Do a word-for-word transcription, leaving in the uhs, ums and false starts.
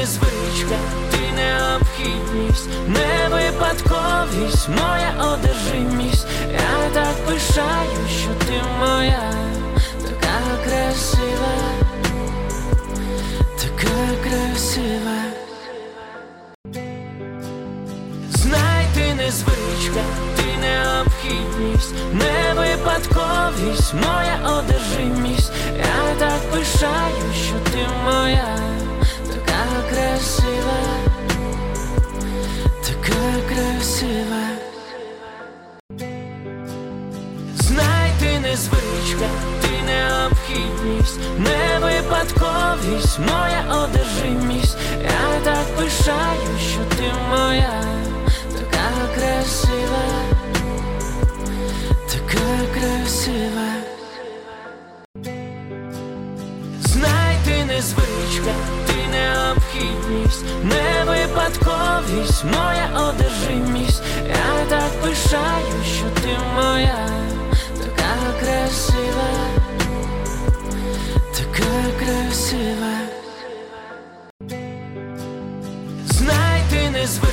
не звичка, ти необхідність, не випадковість, моя одержимість. Я так пишаю, що ти моя, така красива, така красива. Знай, ти не звичка, ти необхідність, не випадковість, моя одержимість. Я так пишаю, що ти моя, така красива, така красива. Знай, ти не звичка, ти необхідність, не випадковість, моя одержимість. Я так пишаю, що ти моя, така красива, така красива. Знай, ти не звичка, ти необхідність, не випадковість, моя одержимість. Я так пишаю, що ти моя, така красива, така красива. Знай, ти не звичка,